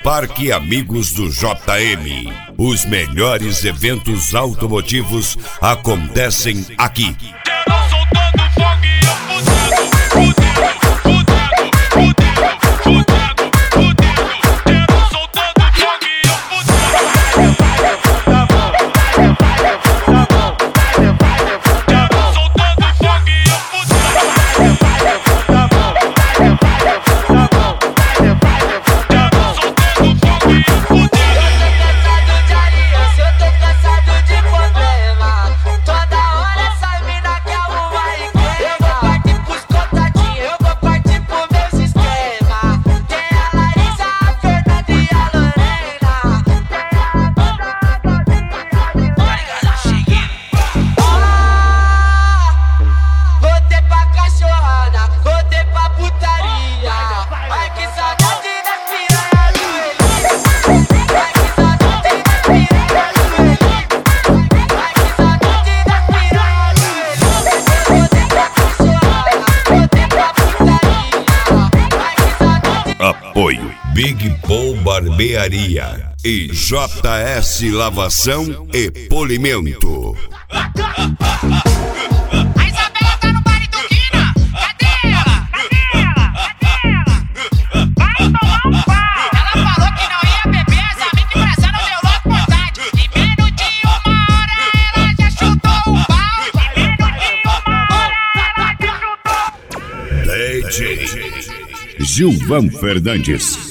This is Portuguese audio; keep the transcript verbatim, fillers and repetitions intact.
Parque Amigos do J M. Os melhores eventos automotivos acontecem aqui. Apoio Big Paul Barbearia e J S Lavação e Polimento. A Isabela tá no baile do Guina. Cadê ela? Cadê ela? Cadê ela? Vai tomar um pau. Ela falou que não ia beber, as amigas emprestando meu louco vontade. Em menos de uma hora ela já chutou o balde. Em menos de uma hora ela já chutou. D J Gilvan Fernandes.